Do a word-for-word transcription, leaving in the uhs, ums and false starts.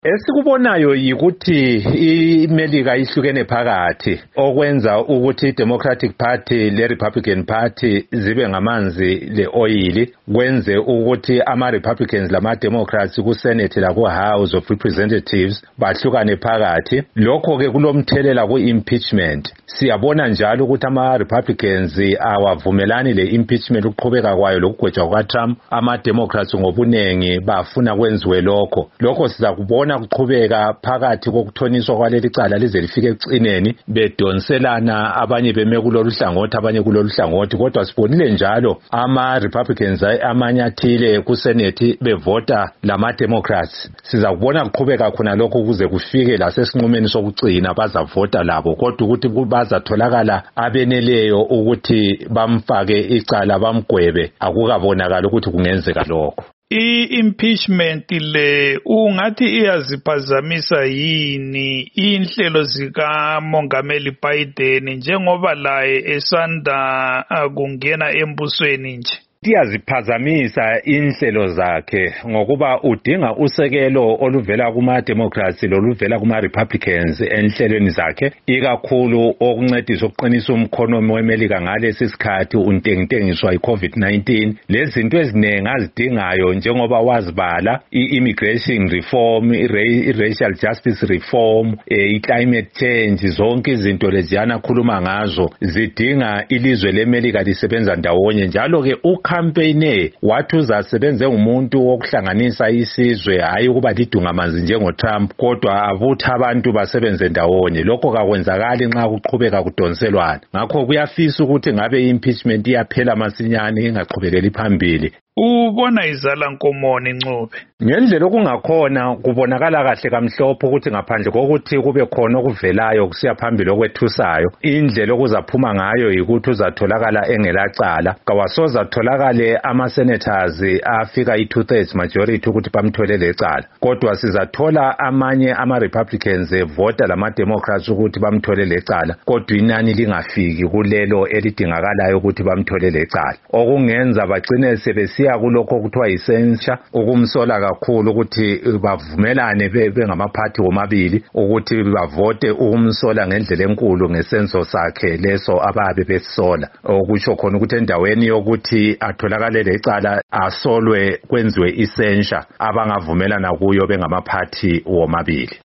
Esikubonayo yikuthi iMelika ihlukene phakathi okwenza ukuthi iDemocratic Party leRepublican Party zibe ngamanzi leoil kwenze ukuthi ama-Republicans lama-Democrats ku-Senate laku-House of Representatives bahlukane phakathi. Lokho-ke kulomthelela ku-impeachment. Siyabona njalo ukuthi ama-Republicans awavumelani le-impeachment ukuqhubeka kwayo lokugwetshwa kukaTrump. Ama-Democrats ngobunengi bafuna kwenziwe lokho. Lokho sizakubona kuqhubeka phakathi kokuthoniswa kwaleli cala lize lifike ekucineni bedonselana abanye beme kulolu hlangothi abanye kulolu hlangothi. Kodwa sibonile njalo ama-Republicans amanye athile ku-Senate bevota lama-Democrats. Sizakubona kuqhubeka khona lokho ukuze kufike lasesinqumeni sokucina bazavota labo, kodwa ukuthi bazatholakala abeneleyo ukuthi bamfake icala bamgwebe akukabonakala ukuthi kungenzeka lokho. I-impeachment le ungathi iyaziphazamisa yini inhlelo zikaMongameli Biden njengoba laye esanda kungena embusweni nje? Iyaziphazamisa inhlelo zakhe ngokuba udinga usekelo oluvela kuma-Democrats loluvela kuma-Republicans enhlelweni zakhe, ikakhulu okuncedisa ukuqinisa umkhonomi weMelika ngalesi sikhathi untengintengiswa i-COVID nineteen. Lezi zinto eziningi azidingayo njengoba wazibala, i-immigration reform, i-racial justice reform, i-climate change, zonke izinto leziyana khuluma ngazo zidinga ilizwe leMelika lisebenza ndawonye. Njalo-ke campaign wathi uzasebenze umuntu wokuhlanganisa isizwe, hayi ukuba lidungamanzi njengoTrump, kodwa abutha abantu basebenze ndawonye. Lokho kakwenzakali nxa kuqhubeka kudonselwana. Ngakho kuyafisa ukuthi ngabe impeachment iyaphela masinyane ingaqhubekeli phambili. Ubona izala nkomoni Ncube? Ngendlela okungakhona kubonakala kahle kamhlophe ukuthi ngaphandle kokuthi kube khona okuvelayo kusiya phambili okwethusayo, indlela okuzaphuma ngayo yikuthi uzatholakala engelacala. Kawasoze atholakale ama-senators afika i-two thirds majority ukuthi bamthole lecala, kodwa sizathola amanye ama-Republicans evota lama-Democrats ukuthi bamthole lecala, kodwa inani lingafiki kulelo elidingakalayo ukuthi bamthole lecala, okungenza bagcine sebesiya kulokho kuthiwa yisensha, ukumsola kakhulu ukuthi bavumelane bengamaphathi womabili ukuthi bavote ukumsola ngendlela enkulu ngesenzo sakhe leso ababe besola, okusho khona ukuthi endaweni yokuthi atholakale lecala asolwe kwenziwe isensha abangavumelana kuyo bengamaphathi womabili.